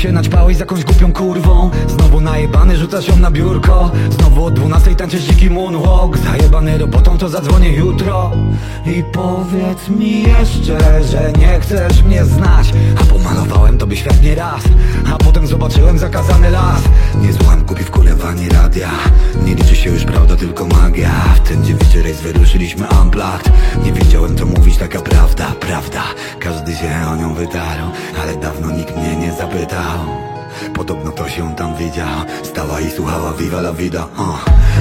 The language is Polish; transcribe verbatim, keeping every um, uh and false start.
się naćpałeś z jakąś głupią kurwą. Znowu najebany, rzucasz ją na biurko. Znowu o dwunastej tańczysz dziki moonwalk. Zajebany robotą, to zadzwonię jutro. I powiedz mi jeszcze, że nie chcesz mnie znać. A pomalowałem tobie świat nie raz. A potem zobaczyłem zakazany las. Nie słucham kupi w kurewani radia. Nie liczy się już prawda, tylko magia. W ten dziewiczy rejs wyruszyliśmy unplugged. Nie wiedziałem co mówić, taka prawda, prawda. Każdy się o nią wytarł, ale dawno nikt mnie nie zapytał. Podobno to się tam widział. Stała i słuchała Viva la vida, uh.